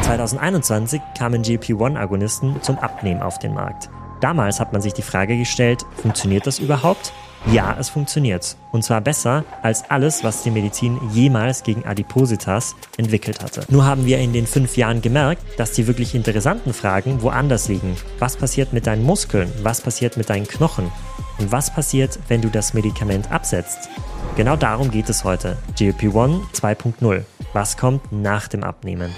2021 kamen GLP-1-Agonisten zum Abnehmen auf den Markt. Damals hat man sich die Frage gestellt, funktioniert das überhaupt? Ja, es funktioniert. Und zwar besser als alles, was die Medizin jemals gegen Adipositas entwickelt hatte. Nur haben wir in den 5 Jahren gemerkt, dass die wirklich interessanten Fragen woanders liegen. Was passiert mit deinen Muskeln? Was passiert mit deinen Knochen? Und was passiert, wenn du das Medikament absetzt? Genau darum geht es heute. GLP-1 2.0. Was kommt nach dem Abnehmen?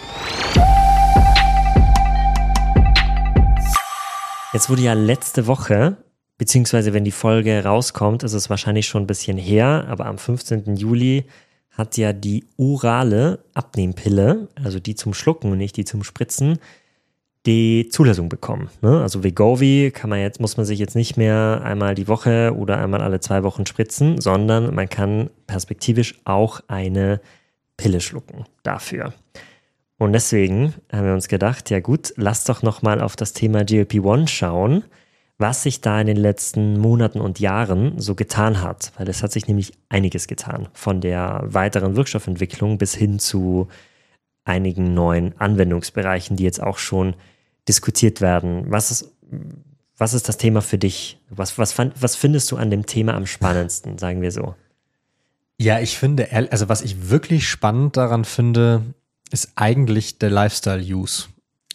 Jetzt wurde ja letzte Woche, beziehungsweise wenn die Folge rauskommt, ist es wahrscheinlich schon ein bisschen her, aber am 15. Juli hat ja die orale Abnehmpille, also die zum Schlucken und nicht die zum Spritzen, die Zulassung bekommen. Also Wegovy muss man sich jetzt nicht mehr einmal die Woche oder einmal alle 2 Wochen spritzen, sondern man kann perspektivisch auch eine Pille schlucken dafür. Und deswegen haben wir uns gedacht, ja gut, lass doch nochmal auf das Thema GLP-1 schauen, was sich da in den letzten Monaten und Jahren so getan hat. Weil es hat sich nämlich einiges getan, von der weiteren Wirkstoffentwicklung bis hin zu einigen neuen Anwendungsbereichen, die jetzt auch schon diskutiert werden. Was ist das Thema für dich? Was findest du an dem Thema am spannendsten, sagen wir so? Ja, ich finde, also was ich wirklich spannend daran finde, ist eigentlich der Lifestyle-Use.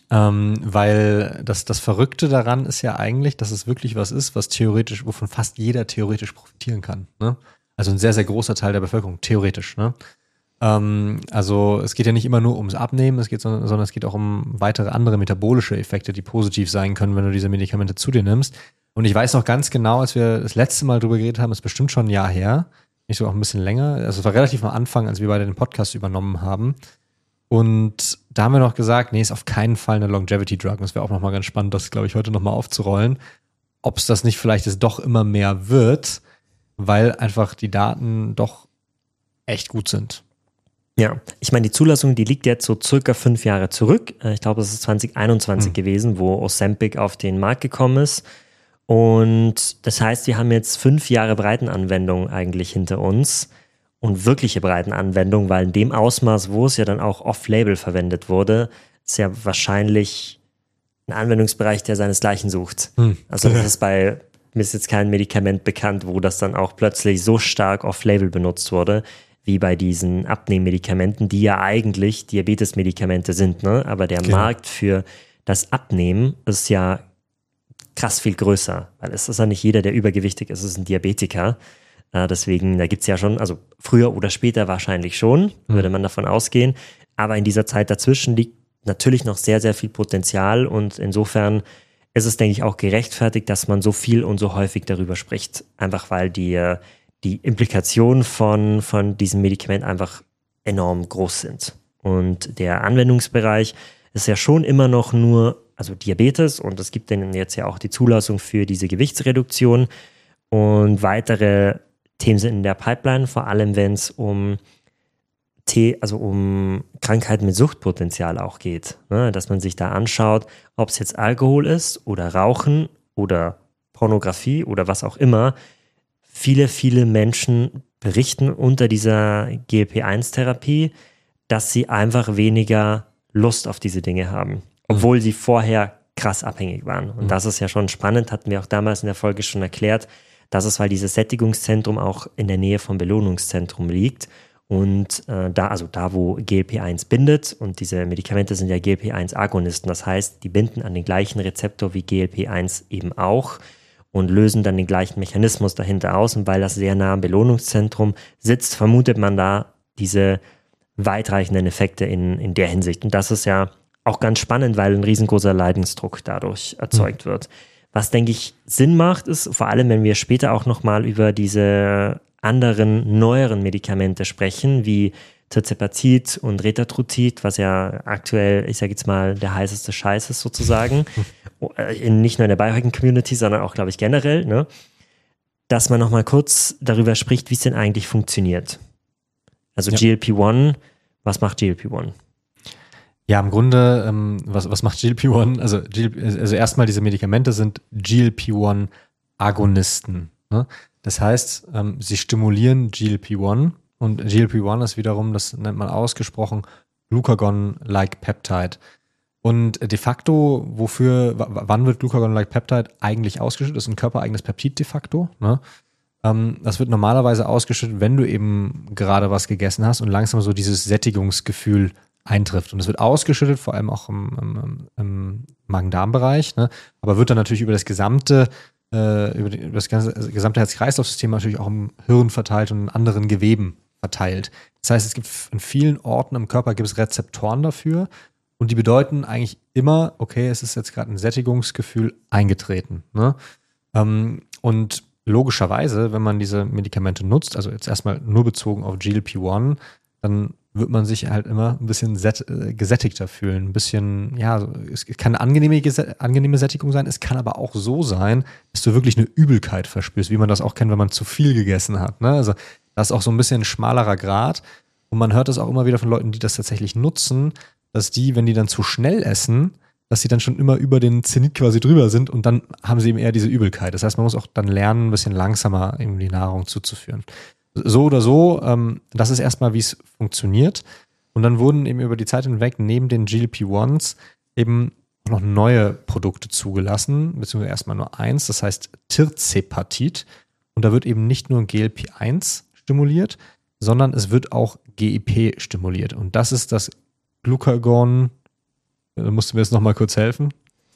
Weil das Verrückte daran ist ja eigentlich, dass es wirklich was ist, wovon fast jeder theoretisch profitieren kann. Ne? Also ein sehr, sehr großer Teil der Bevölkerung, theoretisch. Ne? Also es geht ja nicht immer nur ums Abnehmen, sondern es geht auch um weitere andere metabolische Effekte, die positiv sein können, wenn du diese Medikamente zu dir nimmst. Und ich weiß noch ganz genau, als wir das letzte Mal drüber geredet haben, ist bestimmt schon ein Jahr her, nicht so auch ein bisschen länger. Also es war relativ am Anfang, als wir beide den Podcast übernommen haben. Und da haben wir noch gesagt, nee, ist auf keinen Fall eine Longevity-Drug. Das wäre auch nochmal ganz spannend, das, glaube ich, heute nochmal aufzurollen. Ob es das nicht vielleicht jetzt doch immer mehr wird, weil einfach die Daten doch echt gut sind. Ja, ich meine, die Zulassung, die liegt jetzt so circa 5 Jahre zurück. Ich glaube, es ist 2021 gewesen, wo Ozempic auf den Markt gekommen ist. Und das heißt, wir haben jetzt 5 Jahre Breitenanwendung eigentlich hinter uns. Und wirkliche Breitenanwendung, weil in dem Ausmaß, wo es ja dann auch off-label verwendet wurde, ist ja wahrscheinlich ein Anwendungsbereich, der seinesgleichen sucht. Also mir ist jetzt kein Medikament bekannt, wo das dann auch plötzlich so stark off-label benutzt wurde, wie bei diesen Abnehmmedikamenten, die ja eigentlich Diabetes-Medikamente sind, ne? Aber der Markt für das Abnehmen ist ja krass viel größer, weil es ist ja nicht jeder, der übergewichtig ist, ist ein Diabetiker. Deswegen, da gibt es ja schon, also früher oder später wahrscheinlich schon, würde man davon ausgehen. Aber in dieser Zeit dazwischen liegt natürlich noch sehr, sehr viel Potenzial und insofern ist es, denke ich, auch gerechtfertigt, dass man so viel und so häufig darüber spricht. Einfach weil die Implikationen von diesem Medikament einfach enorm groß sind. Und der Anwendungsbereich ist ja schon immer noch nur, also Diabetes und es gibt dann jetzt ja auch die Zulassung für diese Gewichtsreduktion und weitere Themen sind in der Pipeline, vor allem wenn es um Krankheiten mit Suchtpotenzial auch geht. Ne? Dass man sich da anschaut, ob es jetzt Alkohol ist oder Rauchen oder Pornografie oder was auch immer. Viele, viele Menschen berichten unter dieser GLP-1-Therapie, dass sie einfach weniger Lust auf diese Dinge haben, obwohl sie vorher krass abhängig waren. Und das ist ja schon spannend, hatten wir auch damals in der Folge schon erklärt. Das ist, weil dieses Sättigungszentrum auch in der Nähe vom Belohnungszentrum liegt und da, wo GLP-1 bindet und diese Medikamente sind ja GLP-1-Agonisten, das heißt, die binden an den gleichen Rezeptor wie GLP-1 eben auch und lösen dann den gleichen Mechanismus dahinter aus und weil das sehr nah am Belohnungszentrum sitzt, vermutet man da diese weitreichenden Effekte in der Hinsicht und das ist ja auch ganz spannend, weil ein riesengroßer Leidensdruck dadurch erzeugt wird. Was, denke ich, Sinn macht, ist, vor allem, wenn wir später auch nochmal über diese anderen, neueren Medikamente sprechen, wie Tirzepatid und Retatrutid, was ja aktuell, ich sage jetzt mal, der heißeste Scheiß ist sozusagen, nicht nur in der Biohacking-Community, sondern auch, glaube ich, generell, ne? Dass man nochmal kurz darüber spricht, wie es denn eigentlich funktioniert. Also GLP-1, was macht GLP-1? Ja, im Grunde, was macht GLP-1? Also erstmal, diese Medikamente sind GLP-1-Agonisten. Ne? Das heißt, sie stimulieren GLP-1 und GLP-1 ist wiederum, das nennt man ausgesprochen, Glucagon-like Peptide. Und de facto, wann wird Glucagon-like Peptide eigentlich ausgeschüttet? Das ist ein körpereigenes Peptid de facto. Ne? Das wird normalerweise ausgeschüttet, wenn du eben gerade was gegessen hast und langsam so dieses Sättigungsgefühl eintrifft. Und es wird ausgeschüttet, vor allem auch im Magen-Darm-Bereich, ne? Aber wird dann natürlich über das gesamte Herz-Kreislauf-System natürlich auch im Hirn verteilt und in anderen Geweben verteilt. Das heißt, es gibt in vielen Orten im Körper gibt es Rezeptoren dafür und die bedeuten eigentlich immer, okay, es ist jetzt gerade ein Sättigungsgefühl eingetreten. Ne? Und logischerweise, wenn man diese Medikamente nutzt, also jetzt erstmal nur bezogen auf GLP-1, dann wird man sich halt immer ein bisschen gesättigter fühlen. Ein bisschen, ja, es kann eine angenehme Sättigung sein, es kann aber auch so sein, dass du wirklich eine Übelkeit verspürst, wie man das auch kennt, wenn man zu viel gegessen hat. Ne? Also das ist auch so ein bisschen ein schmalerer Grad. Und man hört das auch immer wieder von Leuten, die das tatsächlich nutzen, dass die, wenn die dann zu schnell essen, dass sie dann schon immer über den Zenit quasi drüber sind und dann haben sie eben eher diese Übelkeit. Das heißt, man muss auch dann lernen, ein bisschen langsamer eben die Nahrung zuzuführen. So oder so, das ist erstmal, wie es funktioniert. Und dann wurden eben über die Zeit hinweg neben den GLP-1s eben noch neue Produkte zugelassen, beziehungsweise erstmal nur eins, das heißt Tirzepatid. Und da wird eben nicht nur GLP-1 stimuliert, sondern es wird auch GIP stimuliert. Und das ist das Glucagon, da musst du mir jetzt nochmal kurz helfen.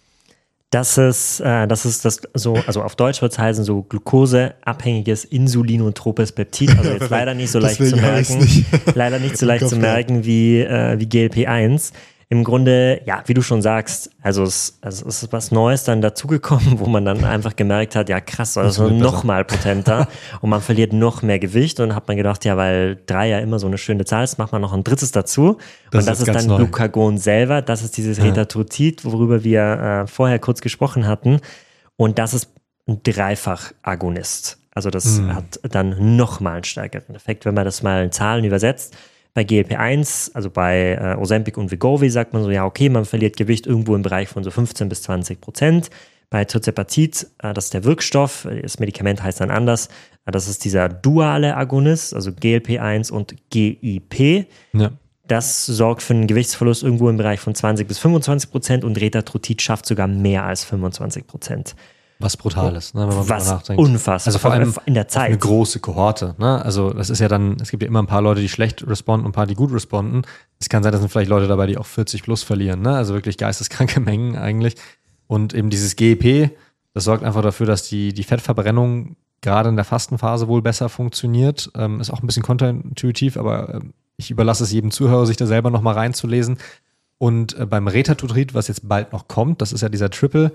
Das ist das so, also auf Deutsch wird es heißen, so glukoseabhängiges insulinotropes Peptid. Also jetzt leider nicht so leicht zu merken. Leider nicht so leicht zu merken wie GLP-1. Im Grunde, ja, wie du schon sagst, also es ist was Neues dann dazugekommen, wo man dann einfach gemerkt hat, ja krass, also noch mal potenter und man verliert noch mehr Gewicht und dann hat man gedacht, ja, weil 3 ja immer so eine schöne Zahl ist, macht man noch ein drittes dazu und das ist dann neu. Glucagon selber, das ist dieses Retatrutid, worüber wir vorher kurz gesprochen hatten und das ist ein Dreifach-Agonist. Also das hat dann noch mal einen stärkeren Effekt, wenn man das mal in Zahlen übersetzt. Bei GLP-1, also bei Ozempic und Wegovy, sagt man so, ja okay, man verliert Gewicht irgendwo im Bereich von so 15-20%. Bei Tirzepatid, das ist der Wirkstoff, das Medikament heißt dann anders, das ist dieser duale Agonist, also GLP-1 und GIP. Ja. Das sorgt für einen Gewichtsverlust irgendwo im Bereich von 20-25% und Retatrutid schafft sogar mehr als 25%. Was brutal ist, ne, wenn man was nachdenkt. Unfassbar. Also vor allem in der Zeit. Eine große Kohorte. Ne? Also das ist ja dann, es gibt ja immer ein paar Leute, die schlecht responden und ein paar, die gut responden. Es kann sein, dass sind vielleicht Leute dabei, die auch 40 plus verlieren. Ne? Also wirklich geisteskranke Mengen eigentlich. Und eben dieses GEP, das sorgt einfach dafür, dass die Fettverbrennung gerade in der Fastenphase wohl besser funktioniert. Ist auch ein bisschen kontraintuitiv, aber ich überlasse es jedem Zuhörer, sich da selber nochmal reinzulesen. Und beim Retatrutid, was jetzt bald noch kommt, das ist ja dieser Triple,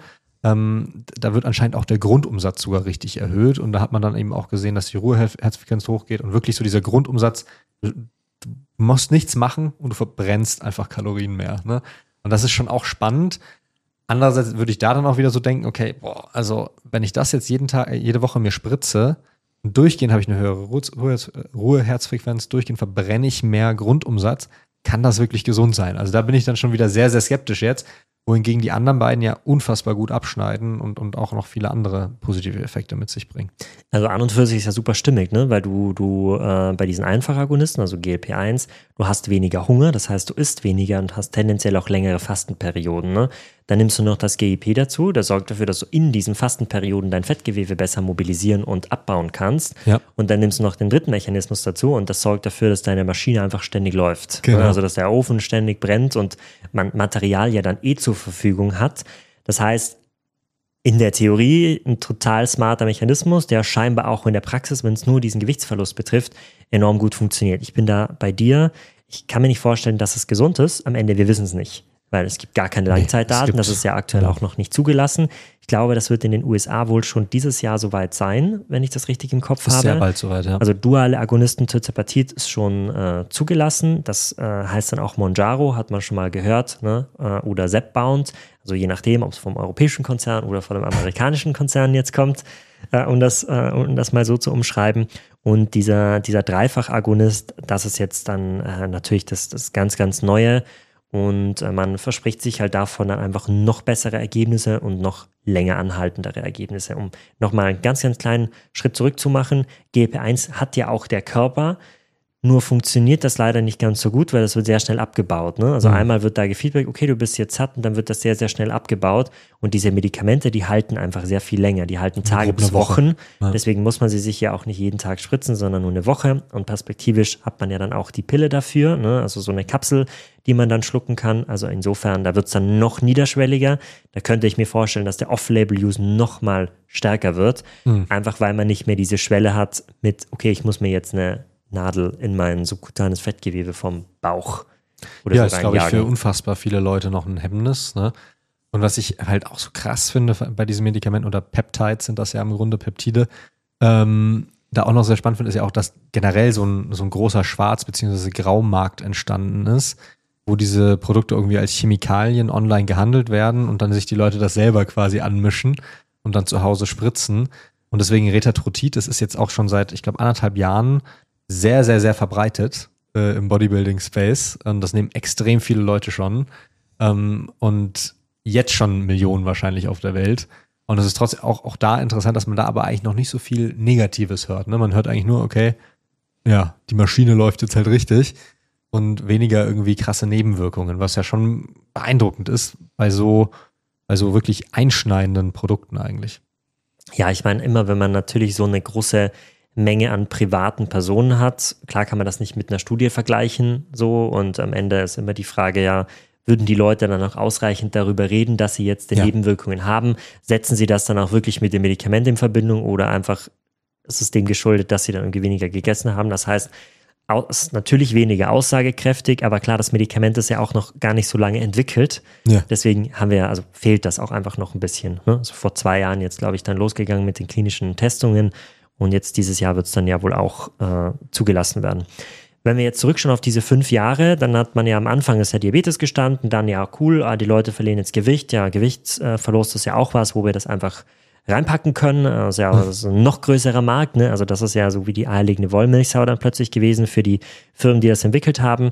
da wird anscheinend auch der Grundumsatz sogar richtig erhöht und da hat man dann eben auch gesehen, dass die Ruheherzfrequenz hochgeht und wirklich so dieser Grundumsatz, du musst nichts machen und du verbrennst einfach Kalorien mehr. Ne? Und das ist schon auch spannend. Andererseits würde ich da dann auch wieder so denken, okay, also wenn ich das jetzt jede Woche mir spritze und durchgehend habe ich eine höhere Ruheherzfrequenz, durchgehend verbrenne ich mehr Grundumsatz, kann das wirklich gesund sein? Also da bin ich dann schon wieder sehr, sehr skeptisch jetzt. Wohingegen die anderen beiden ja unfassbar gut abschneiden und auch noch viele andere positive Effekte mit sich bringen. Also an und für sich ist ja super stimmig, ne? Weil du bei diesen Einfachagonisten, also GLP-1, du hast weniger Hunger, das heißt, du isst weniger und hast tendenziell auch längere Fastenperioden. Ne? Dann nimmst du noch das GIP dazu, das sorgt dafür, dass du in diesen Fastenperioden dein Fettgewebe besser mobilisieren und abbauen kannst. Ja. Und dann nimmst du noch den dritten Mechanismus dazu und das sorgt dafür, dass deine Maschine einfach ständig läuft. Genau. Also dass der Ofen ständig brennt und man Material ja dann zur Verfügung hat. Das heißt, in der Theorie ein total smarter Mechanismus, der scheinbar auch in der Praxis, wenn es nur diesen Gewichtsverlust betrifft, enorm gut funktioniert. Ich bin da bei dir. Ich kann mir nicht vorstellen, dass es gesund ist. Am Ende, wir wissen es nicht, weil es gibt gar keine Langzeitdaten. Das ist ja aktuell auch noch nicht zugelassen. Ich glaube, das wird in den USA wohl schon dieses Jahr soweit sein, wenn ich das richtig im Kopf habe. Sehr bald soweit, ja. Also duale Agonisten Tirzepatid ist schon zugelassen. Das heißt dann auch Mounjaro, hat man schon mal gehört, ne? Oder Zepbound. Also je nachdem, ob es vom europäischen Konzern oder von dem amerikanischen Konzern jetzt kommt, um das mal so zu umschreiben. Und dieser Dreifach-Agonist, das ist jetzt dann natürlich das ganz, ganz Neue. Und man verspricht sich halt davon dann einfach noch bessere Ergebnisse und noch länger anhaltendere Ergebnisse. Um nochmal einen ganz, ganz kleinen Schritt zurück zu machen, GLP-1 hat ja auch der Körper Nur funktioniert das leider nicht ganz so gut, weil das wird sehr schnell abgebaut. Ne? Also einmal wird da gefeedbackt, okay, du bist jetzt satt und dann wird das sehr, sehr schnell abgebaut. Und diese Medikamente, die halten einfach sehr viel länger. Die halten Tage bis Wochen. Ja. Deswegen muss man sie sich ja auch nicht jeden Tag spritzen, sondern nur eine Woche. Und perspektivisch hat man ja dann auch die Pille dafür, ne? Also so eine Kapsel, die man dann schlucken kann. Also insofern, da wird es dann noch niederschwelliger. Da könnte ich mir vorstellen, dass der Off-Label-Use noch mal stärker wird. Einfach weil man nicht mehr diese Schwelle hat mit, okay, ich muss mir jetzt eine Nadel in mein subkutanes Fettgewebe vom Bauch oder ja, so ist, glaube ich, für unfassbar viele Leute noch ein Hemmnis. Ne? Und was ich halt auch so krass finde bei diesen Medikamenten oder Peptides sind das ja im Grunde Peptide, da auch noch sehr spannend finde, ist ja auch, dass generell so ein großer Schwarz- bzw. Graumarkt entstanden ist, wo diese Produkte irgendwie als Chemikalien online gehandelt werden und dann sich die Leute das selber quasi anmischen und dann zu Hause spritzen. Und deswegen Retatrutid, das ist jetzt auch schon seit, ich glaube, 1,5 Jahren sehr, sehr, sehr verbreitet im Bodybuilding-Space. Und das nehmen extrem viele Leute schon. Und jetzt schon Millionen wahrscheinlich auf der Welt. Und es ist trotzdem auch da interessant, dass man da aber eigentlich noch nicht so viel Negatives hört. Ne? Man hört eigentlich nur, okay, ja, die Maschine läuft jetzt halt richtig und weniger irgendwie krasse Nebenwirkungen, was ja schon beeindruckend ist bei so wirklich einschneidenden Produkten eigentlich. Ja, ich meine, immer wenn man natürlich so eine große Menge an privaten Personen hat. Klar kann man das nicht mit einer Studie vergleichen, so, und am Ende ist immer die Frage, ja, würden die Leute dann auch ausreichend darüber reden, dass sie jetzt die Nebenwirkungen haben? Setzen sie das dann auch wirklich mit dem Medikament in Verbindung oder einfach ist es dem geschuldet, dass sie dann irgendwie weniger gegessen haben? Das heißt, es ist natürlich weniger aussagekräftig, aber klar, das Medikament ist ja auch noch gar nicht so lange entwickelt. Ja. Deswegen fehlt das auch einfach noch ein bisschen. Ne? Also vor 2 Jahren jetzt, glaube ich, dann losgegangen mit den klinischen Testungen. Und jetzt dieses Jahr wird es dann ja wohl auch zugelassen werden. Wenn wir jetzt zurückschauen auf diese 5 Jahre, dann hat man ja am Anfang ist ja Diabetes gestanden, dann ja cool, die Leute verlieren jetzt Gewicht. Ja, Gewichtsverlust ist ja auch was, wo wir das einfach reinpacken können. Also ja, das ist ein noch größerer Markt. Ne? Also das ist ja so wie die eierlegende Wollmilchsau dann plötzlich gewesen für die Firmen, die das entwickelt haben.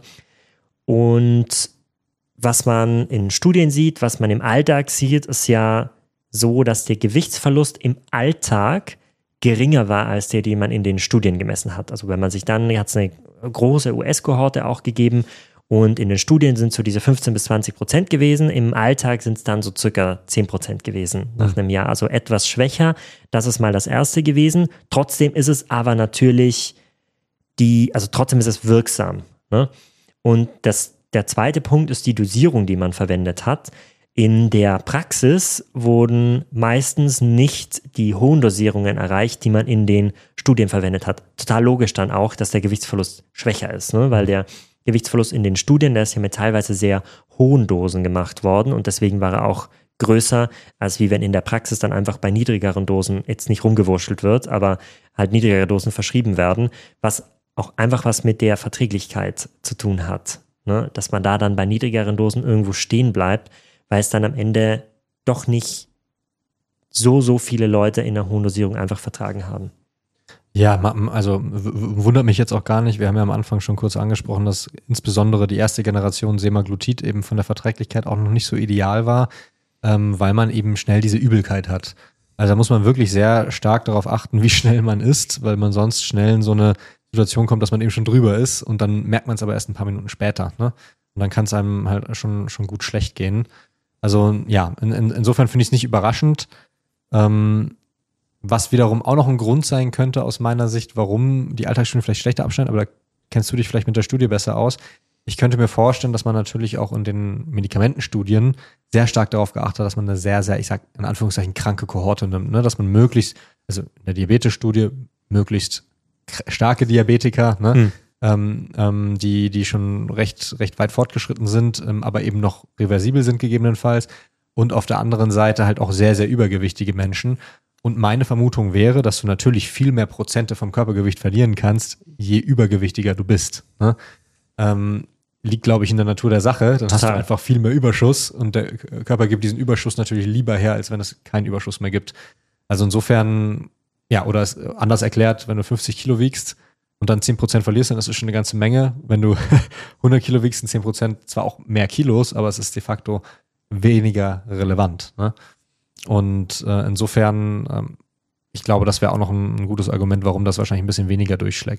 Und was man in Studien sieht, was man im Alltag sieht, ist ja so, dass der Gewichtsverlust im Alltag geringer war als der, den man in den Studien gemessen hat. Also wenn man sich dann, hat es eine große US-Kohorte auch gegeben und in den Studien sind so diese 15-20% gewesen, im Alltag sind es dann so circa 10% gewesen nach einem Jahr, also etwas schwächer. Das ist mal das erste gewesen. Trotzdem ist es aber natürlich trotzdem ist es wirksam. Ne? Und der zweite Punkt ist die Dosierung, die man verwendet hat. In der Praxis wurden meistens nicht die hohen Dosierungen erreicht, die man in den Studien verwendet hat. Total logisch dann auch, dass der Gewichtsverlust schwächer ist, ne? Weil der Gewichtsverlust in den Studien, der ist ja mit teilweise sehr hohen Dosen gemacht worden und deswegen war er auch größer, als wie wenn in der Praxis dann einfach bei niedrigeren Dosen jetzt nicht rumgewurschtelt wird, aber halt niedrigere Dosen verschrieben werden, was auch einfach was mit der Verträglichkeit zu tun hat, ne? Dass man da dann bei niedrigeren Dosen irgendwo stehen bleibt, weil es dann am Ende doch nicht so viele Leute in der hohen Dosierung einfach vertragen haben. Ja, also wundert mich jetzt auch gar nicht. Wir haben ja am Anfang schon kurz angesprochen, dass insbesondere die erste Generation Semaglutid eben von der Verträglichkeit auch noch nicht so ideal war, weil man eben schnell diese Übelkeit hat. Also da muss man wirklich sehr stark darauf achten, wie schnell man isst, weil man sonst schnell in so eine Situation kommt, dass man eben schon drüber ist und dann merkt man es aber erst ein paar Minuten später. Ne? Und dann kann es einem halt schon gut schlecht gehen. Also ja, insofern finde ich es nicht überraschend. Was wiederum auch noch ein Grund sein könnte aus meiner Sicht, warum die Alltagsstudien vielleicht schlechter abschneiden, aber da kennst du dich vielleicht mit der Studie besser aus. Ich könnte mir vorstellen, dass man natürlich auch in den Medikamentenstudien sehr stark darauf geachtet hat, dass man eine sehr, sehr, ich sag in Anführungszeichen, kranke Kohorte nimmt, ne? Dass man möglichst, also in der Diabetes-Studie möglichst starke Diabetiker, ne? Die schon recht weit fortgeschritten sind, aber eben noch reversibel sind gegebenenfalls und auf der anderen Seite halt auch sehr, sehr übergewichtige Menschen. Und meine Vermutung wäre, dass du natürlich viel mehr Prozente vom Körpergewicht verlieren kannst, je übergewichtiger du bist. Ne? Liegt, glaube ich, in der Natur der Sache. Dann hast du einfach viel mehr Überschuss und der Körper gibt diesen Überschuss natürlich lieber her, als wenn es keinen Überschuss mehr gibt. Also insofern, ja, oder es anders erklärt, wenn du 50 Kilo wiegst und dann 10% verlierst, dann ist es schon eine ganze Menge. Wenn du 100 Kilo wiegst, sind 10% zwar auch mehr Kilos, aber es ist de facto weniger relevant. Ne? Und insofern, ich glaube, das wäre auch noch ein gutes Argument, warum das wahrscheinlich ein bisschen weniger durchschlägt.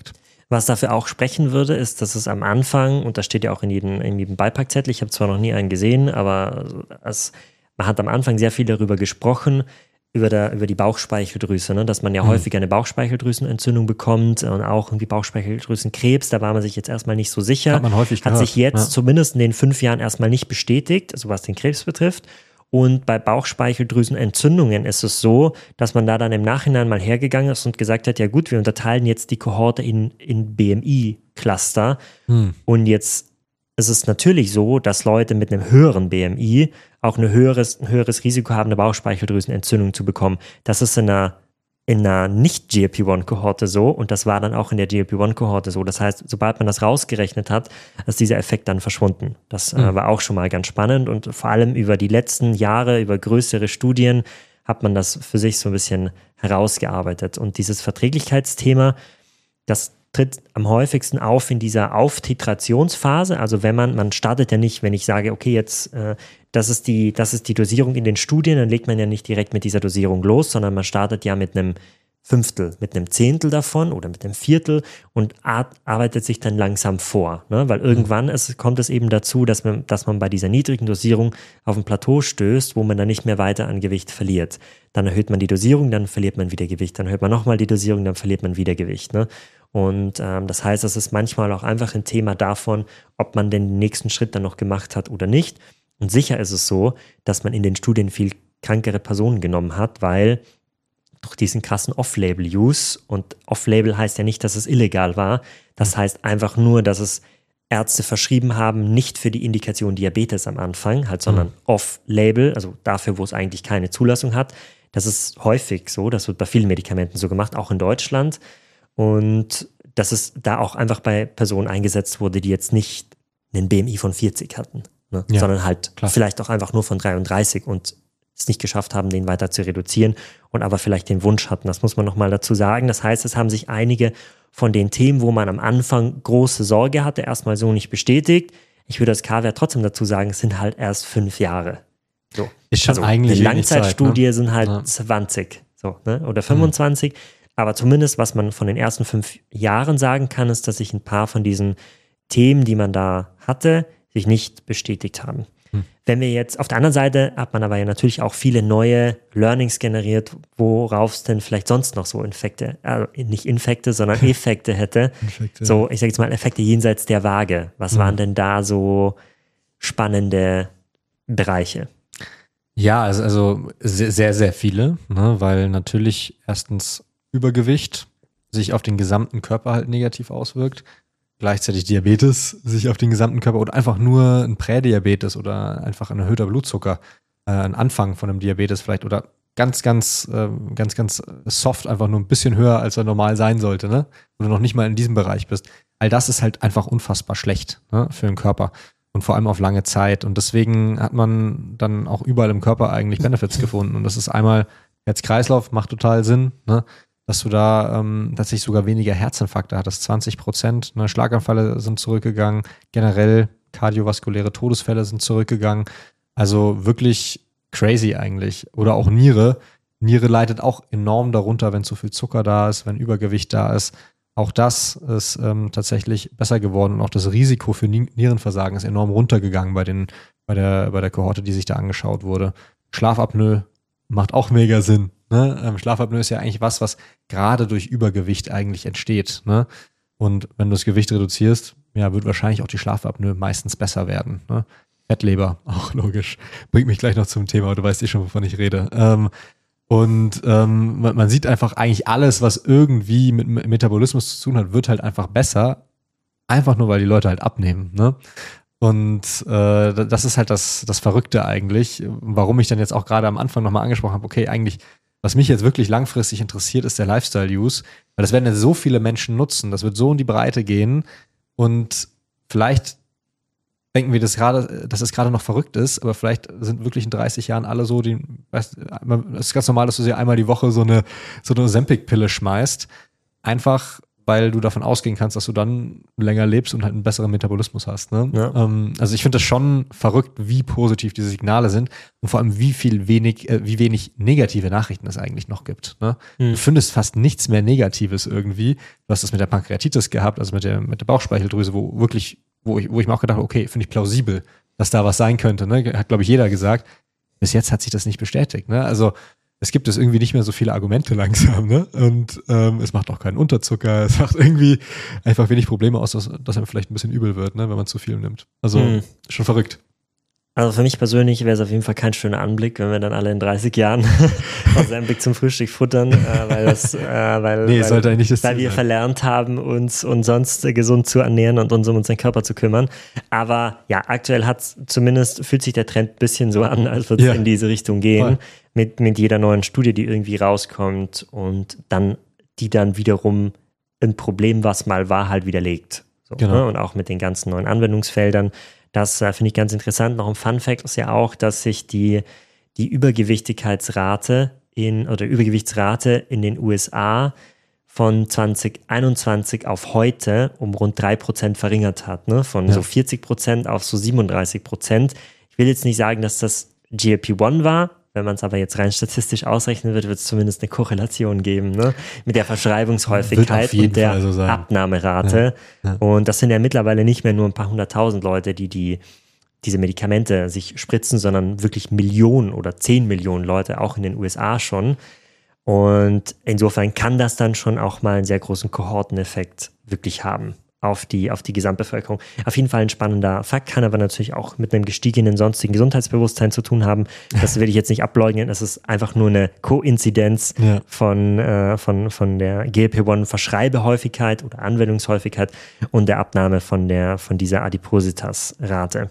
Was dafür auch sprechen würde, ist, dass es am Anfang, und das steht ja auch in jedem Beipackzettel, ich habe zwar noch nie einen gesehen, aber man hat am Anfang sehr viel darüber gesprochen, über die Bauchspeicheldrüse, ne? Dass man ja häufig eine Bauchspeicheldrüsenentzündung bekommt und auch irgendwie Bauchspeicheldrüsenkrebs, da war man sich jetzt erstmal nicht so sicher. Hat man häufig gehört. Hat sich jetzt zumindest in den 5 Jahren erstmal nicht bestätigt, also was den Krebs betrifft. Und bei Bauchspeicheldrüsenentzündungen ist es so, dass man da dann im Nachhinein mal hergegangen ist und gesagt hat, ja gut, wir unterteilen jetzt die Kohorte in BMI-Cluster. Und jetzt ist es natürlich so, dass Leute mit einem höheren BMI auch ein höheres Risiko haben, eine Bauchspeicheldrüsenentzündung zu bekommen. Das ist in einer Nicht-GLP-1-Kohorte so und das war dann auch in der GLP-1-Kohorte so. Das heißt, sobald man das rausgerechnet hat, ist dieser Effekt dann verschwunden. Das war auch schon mal ganz spannend und vor allem über die letzten Jahre, über größere Studien, hat man das für sich so ein bisschen herausgearbeitet. Und dieses Verträglichkeitsthema, das tritt am häufigsten auf in dieser Auftitrationsphase. Also wenn man startet ja nicht, wenn ich sage, okay, jetzt das ist die Dosierung in den Studien, dann legt man ja nicht direkt mit dieser Dosierung los, sondern man startet ja mit einem Fünftel, mit einem Zehntel davon oder mit einem Viertel und arbeitet sich dann langsam vor. Ne? Weil irgendwann kommt es eben dazu, dass man bei dieser niedrigen Dosierung auf ein Plateau stößt, wo man dann nicht mehr weiter an Gewicht verliert. Dann erhöht man die Dosierung, dann verliert man wieder Gewicht. Dann erhöht man nochmal die Dosierung, dann verliert man wieder Gewicht. Ne? Und das heißt, das ist manchmal auch einfach ein Thema davon, ob man denn den nächsten Schritt dann noch gemacht hat oder nicht. Und sicher ist es so, dass man in den Studien viel krankere Personen genommen hat, weil durch diesen krassen Off-Label-Use, und Off-Label heißt ja nicht, dass es illegal war, das heißt einfach nur, dass es Ärzte verschrieben haben, nicht für die Indikation Diabetes am Anfang, sondern Off-Label, also dafür, wo es eigentlich keine Zulassung hat. Das ist häufig so, das wird bei vielen Medikamenten so gemacht, auch in Deutschland. Und dass es da auch einfach bei Personen eingesetzt wurde, die jetzt nicht einen BMI von 40 hatten, ne? Ja, sondern halt vielleicht auch einfach nur von 33 und es nicht geschafft haben, den weiter zu reduzieren und aber vielleicht den Wunsch hatten. Das muss man nochmal dazu sagen. Das heißt, es haben sich einige von den Themen, wo man am Anfang große Sorge hatte, erstmal so nicht bestätigt. Ich würde als K-Wert trotzdem dazu sagen, es sind halt erst 5 Jahre. So. Ist schon eigentlich eine Langzeitstudie Zeit, ne? sind halt 20 so, ne? Oder 25. Aber zumindest, was man von den ersten 5 Jahren sagen kann, ist, dass sich ein paar von diesen Themen, die man da hatte, sich nicht bestätigt haben. Wenn wir jetzt, auf der anderen Seite hat man aber ja natürlich auch viele neue Learnings generiert, worauf es denn vielleicht sonst noch so nicht Infekte, sondern Effekte hätte. So, ich sage jetzt mal Effekte jenseits der Waage. Was waren denn da so spannende Bereiche? Ja, also sehr, sehr viele, ne? Weil natürlich erstens Übergewicht sich auf den gesamten Körper halt negativ auswirkt. Gleichzeitig Diabetes sich auf den gesamten Körper oder einfach nur ein Prädiabetes oder einfach ein erhöhter Blutzucker, ein Anfang von einem Diabetes vielleicht oder ganz soft, einfach nur ein bisschen höher, als er normal sein sollte, ne? Wo du noch nicht mal in diesem Bereich bist. All das ist halt einfach unfassbar schlecht, ne? Für den Körper und vor allem auf lange Zeit. Und deswegen hat man dann auch überall im Körper eigentlich Benefits gefunden. Und das ist einmal Herz-Kreislauf, macht total Sinn, ne? Dass du da tatsächlich sogar weniger Herzinfarkte hattest, 20%. Ne? Schlaganfälle sind zurückgegangen, generell kardiovaskuläre Todesfälle sind zurückgegangen. Also wirklich crazy eigentlich. Oder auch Niere. Niere leidet auch enorm darunter, wenn zu viel Zucker da ist, wenn Übergewicht da ist. Auch das ist tatsächlich besser geworden und auch das Risiko für Nierenversagen ist enorm runtergegangen bei der Kohorte, die sich da angeschaut wurde. Schlafapnoe macht auch mega Sinn. Ne? Schlafapnoe ist ja eigentlich was gerade durch Übergewicht eigentlich entsteht. Ne? Und wenn du das Gewicht reduzierst, ja, wird wahrscheinlich auch die Schlafapnoe meistens besser werden. Ne? Fettleber, auch logisch. Bringt mich gleich noch zum Thema, aber du weißt schon, wovon ich rede. Man sieht einfach eigentlich alles, was irgendwie mit Metabolismus zu tun hat, wird halt einfach besser. Einfach nur, weil die Leute halt abnehmen. Ne? Und das ist halt das Verrückte eigentlich, warum ich dann jetzt auch gerade am Anfang nochmal angesprochen habe, okay, eigentlich, was mich jetzt wirklich langfristig interessiert, ist der Lifestyle-Use, weil das werden ja so viele Menschen nutzen, das wird so in die Breite gehen und vielleicht denken wir, dass es gerade noch verrückt ist, aber vielleicht sind wirklich in 30 Jahren alle so, es ist ganz normal, dass du sie einmal die Woche so eine Ozempic-Pille schmeißt, einfach weil du davon ausgehen kannst, dass du dann länger lebst und halt einen besseren Metabolismus hast. Ne? Ja. Also ich finde das schon verrückt, wie positiv diese Signale sind und vor allem wie wenig negative Nachrichten es eigentlich noch gibt. Ne? Du findest fast nichts mehr Negatives irgendwie. Du hast das mit der Pankreatitis gehabt, also mit der Bauchspeicheldrüse, wo ich mir auch gedacht habe, okay, finde ich plausibel, dass da was sein könnte. Ne? Hat, glaube ich, jeder gesagt. Bis jetzt hat sich das nicht bestätigt. Ne? Also es gibt es irgendwie nicht mehr so viele Argumente langsam, ne? Und es macht auch keinen Unterzucker, es macht irgendwie einfach wenig Probleme aus, dass einem vielleicht ein bisschen übel wird, ne, wenn man zu viel nimmt. Also schon verrückt. Also für mich persönlich wäre es auf jeden Fall kein schöner Anblick, wenn wir dann alle in 30 Jahren Ozempic zum Frühstück futtern, weil wir verlernt haben, uns sonst gesund zu ernähren und uns um unseren Körper zu kümmern. Aber ja, aktuell fühlt sich der Trend ein bisschen so an, als würde es in diese Richtung gehen, mit jeder neuen Studie, die irgendwie rauskommt und die dann wiederum ein Problem, was mal war, halt widerlegt. So, genau. Ne? Und auch mit den ganzen neuen Anwendungsfeldern. Das finde ich ganz interessant. Noch ein Fun-Fact ist ja auch, dass sich die Übergewichtsrate in den USA von 2021 auf heute um rund 3% verringert hat. Ne? Von so 40% auf so 37%. Ich will jetzt nicht sagen, dass das GLP-1 war. Wenn man es aber jetzt rein statistisch ausrechnen wird es zumindest eine Korrelation geben, ne? Mit der Verschreibungshäufigkeit und der Abnahmerate. Ja. Und das sind ja mittlerweile nicht mehr nur ein paar 100.000 Leute, die diese Medikamente sich spritzen, sondern wirklich Millionen oder 10 Millionen Leute, auch in den USA schon. Und insofern kann das dann schon auch mal einen sehr großen Kohorteneffekt wirklich haben auf die Gesamtbevölkerung. Auf jeden Fall ein spannender Fakt, kann aber natürlich auch mit einem gestiegenen sonstigen Gesundheitsbewusstsein zu tun haben. Das will ich jetzt nicht ableugnen. Es ist einfach nur eine Koinzidenz von der GLP-1-Verschreibehäufigkeit oder Anwendungshäufigkeit und der Abnahme von dieser Adipositas-Rate.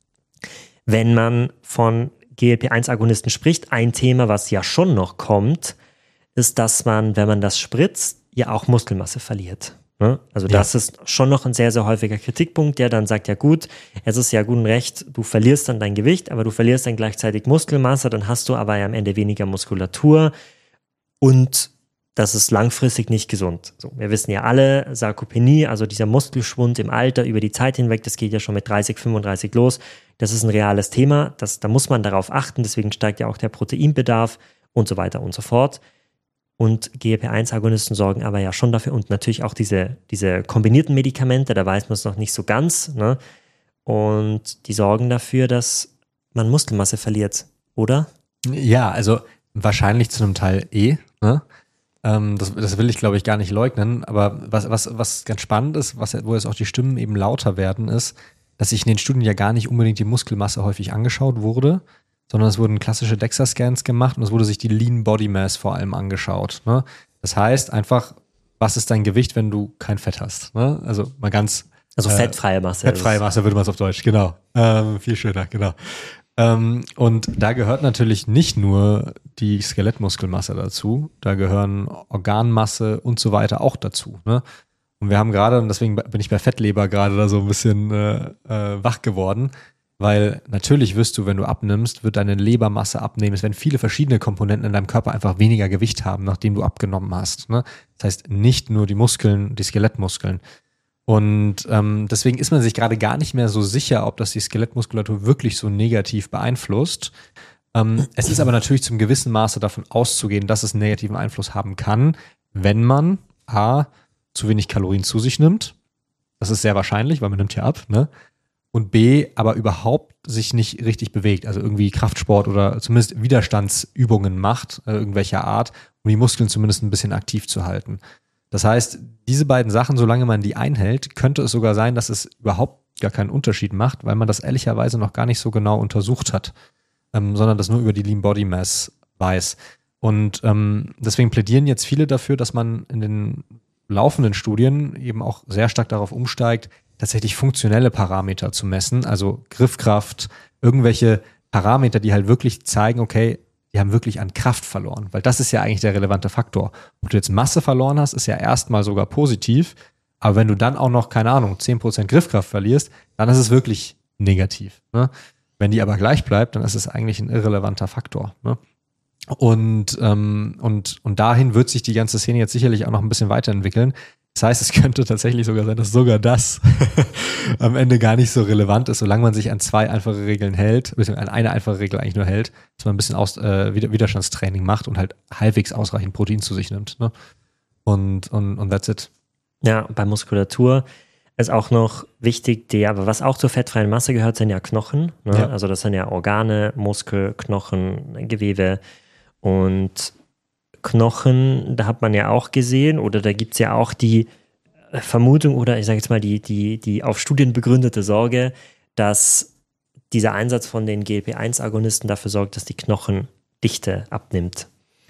Wenn man von GLP-1-Agonisten spricht, ein Thema, was ja schon noch kommt, ist, dass man, wenn man das spritzt, ja auch Muskelmasse verliert. Also das ist schon noch ein sehr, sehr häufiger Kritikpunkt, der dann sagt, ja gut, es ist ja gut und recht, du verlierst dann dein Gewicht, aber du verlierst dann gleichzeitig Muskelmasse, dann hast du aber ja am Ende weniger Muskulatur und das ist langfristig nicht gesund. So, wir wissen ja alle, Sarkopenie, also dieser Muskelschwund im Alter über die Zeit hinweg, das geht ja schon mit 30, 35 los, das ist ein reales Thema, da muss man darauf achten, deswegen steigt ja auch der Proteinbedarf und so weiter und so fort. Und GLP-1-Agonisten sorgen aber ja schon dafür und natürlich auch diese kombinierten Medikamente, da weiß man es noch nicht so ganz, ne? Und die sorgen dafür, dass man Muskelmasse verliert, oder? Ja, also wahrscheinlich zu einem Teil ne? Das will ich, glaube ich, gar nicht leugnen, aber was ganz spannend ist, wo jetzt auch die Stimmen eben lauter werden, ist, dass sich in den Studien ja gar nicht unbedingt die Muskelmasse häufig angeschaut wurde, sondern es wurden klassische DEXA-Scans gemacht und es wurde sich die Lean Body Mass vor allem angeschaut. Ne? Das heißt einfach, was ist dein Gewicht, wenn du kein Fett hast? Ne? Also mal ganz... Also fettfreie Masse. Fettfreie Masse würde man es auf Deutsch, genau. Viel schöner, genau. Und da gehört natürlich nicht nur die Skelettmuskelmasse dazu, da gehören Organmasse und so weiter auch dazu. Ne? Und wir haben gerade, und deswegen bin ich bei Fettleber gerade da so ein bisschen wach geworden, weil natürlich wirst du, wenn du abnimmst, wird deine Lebermasse abnehmen. Es werden viele verschiedene Komponenten in deinem Körper einfach weniger Gewicht haben, nachdem du abgenommen hast. Ne? Das heißt, nicht nur die Muskeln, die Skelettmuskeln. Und deswegen ist man sich gerade gar nicht mehr so sicher, ob das die Skelettmuskulatur wirklich so negativ beeinflusst. Es ist aber natürlich zum gewissen Maße davon auszugehen, dass es einen negativen Einfluss haben kann, wenn man A, zu wenig Kalorien zu sich nimmt. Das ist sehr wahrscheinlich, weil man nimmt ja ab, ne? Und B, aber überhaupt sich nicht richtig bewegt, also irgendwie Kraftsport oder zumindest Widerstandsübungen macht, irgendwelcher Art, um die Muskeln zumindest ein bisschen aktiv zu halten. Das heißt, diese beiden Sachen, solange man die einhält, könnte es sogar sein, dass es überhaupt gar keinen Unterschied macht, weil man das ehrlicherweise noch gar nicht so genau untersucht hat, sondern das nur über die Lean Body Mass weiß. Und deswegen plädieren jetzt viele dafür, dass man in den laufenden Studien eben auch sehr stark darauf umsteigt, tatsächlich funktionelle Parameter zu messen, also Griffkraft, irgendwelche Parameter, die halt wirklich zeigen, okay, die haben wirklich an Kraft verloren, weil das ist ja eigentlich der relevante Faktor. Ob du jetzt Masse verloren hast, ist ja erstmal sogar positiv, aber wenn du dann auch noch, keine Ahnung, 10% Griffkraft verlierst, dann ist es wirklich negativ. Ne? Wenn die aber gleich bleibt, dann ist es eigentlich ein irrelevanter Faktor. Ne? Und dahin wird sich die ganze Szene jetzt sicherlich auch noch ein bisschen weiterentwickeln. Das heißt, es könnte tatsächlich sogar sein, dass sogar das am Ende gar nicht so relevant ist, solange man sich an 2 einfache Regeln hält, beziehungsweise an eine einfache Regel eigentlich nur hält, dass man ein bisschen Widerstandstraining macht und halt halbwegs ausreichend Protein zu sich nimmt. Ne? Und that's it. Ja, bei Muskulatur ist auch noch wichtig, aber was auch zur fettfreien Masse gehört, sind ja Knochen. Ne? Ja. Also das sind ja Organe, Muskel, Knochen, Gewebe und Knochen, da hat man ja auch gesehen, oder da gibt es ja auch die Vermutung oder ich sage jetzt mal die auf Studien begründete Sorge, dass dieser Einsatz von den GLP-1-Agonisten dafür sorgt, dass die Knochendichte abnimmt.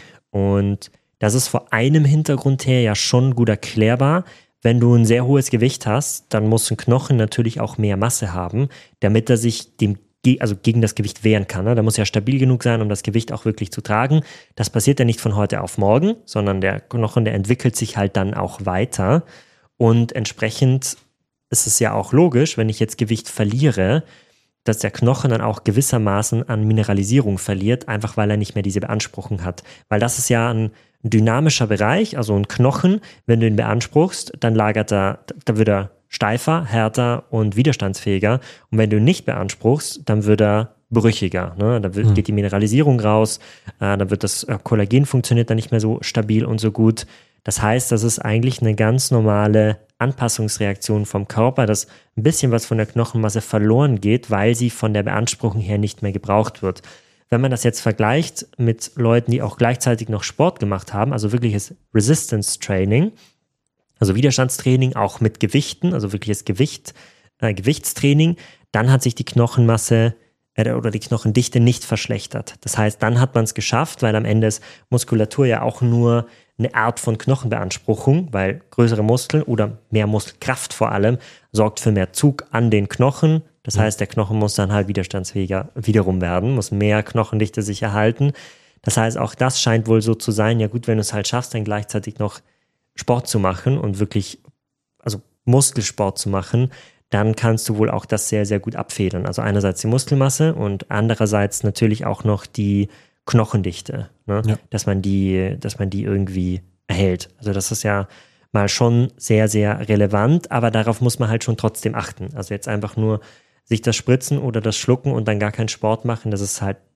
Und das ist vor einem Hintergrund her ja schon gut erklärbar. Wenn du ein sehr hohes Gewicht hast, dann muss ein Knochen natürlich auch mehr Masse haben, damit er sich gegen das Gewicht wehren kann. Ne? Da muss ja stabil genug sein, um das Gewicht auch wirklich zu tragen. Das passiert ja nicht von heute auf morgen, sondern der Knochen, der entwickelt sich halt dann auch weiter. Und entsprechend ist es ja auch logisch, wenn ich jetzt Gewicht verliere, dass der Knochen dann auch gewissermaßen an Mineralisierung verliert, einfach weil er nicht mehr diese Beanspruchung hat. Weil das ist ja ein dynamischer Bereich, also ein Knochen, wenn du ihn beanspruchst, dann da wird er steifer, härter und widerstandsfähiger. Und wenn du ihn nicht beanspruchst, dann wird er brüchiger. Ne? Da geht die Mineralisierung raus, dann wird das Kollagen funktioniert dann nicht mehr so stabil und so gut. Das heißt, das ist eigentlich eine ganz normale Anpassungsreaktion vom Körper, dass ein bisschen was von der Knochenmasse verloren geht, weil sie von der Beanspruchung her nicht mehr gebraucht wird. Wenn man das jetzt vergleicht mit Leuten, die auch gleichzeitig noch Sport gemacht haben, also wirkliches Resistance Training, also Widerstandstraining, auch mit Gewichten, also wirkliches Gewichtstraining, dann hat sich die Knochenmasse oder die Knochendichte nicht verschlechtert. Das heißt, dann hat man es geschafft, weil am Ende ist Muskulatur ja auch nur eine Art von Knochenbeanspruchung, weil größere Muskeln oder mehr Muskelkraft vor allem sorgt für mehr Zug an den Knochen. Das heißt, der Knochen muss dann halt widerstandsfähiger wiederum werden, muss mehr Knochendichte sich erhalten. Das heißt, auch das scheint wohl so zu sein, ja gut, wenn du es halt schaffst, dann gleichzeitig noch Sport zu machen und wirklich, also Muskelsport zu machen, dann kannst du wohl auch das sehr, sehr gut abfedern. Also einerseits die Muskelmasse und andererseits natürlich auch noch die Knochendichte, ne? Ja. Dass man die irgendwie erhält. Also das ist ja mal schon sehr, sehr relevant, aber darauf muss man halt schon trotzdem achten. Also jetzt einfach nur sich das Spritzen oder das Schlucken und dann gar keinen Sport machen, das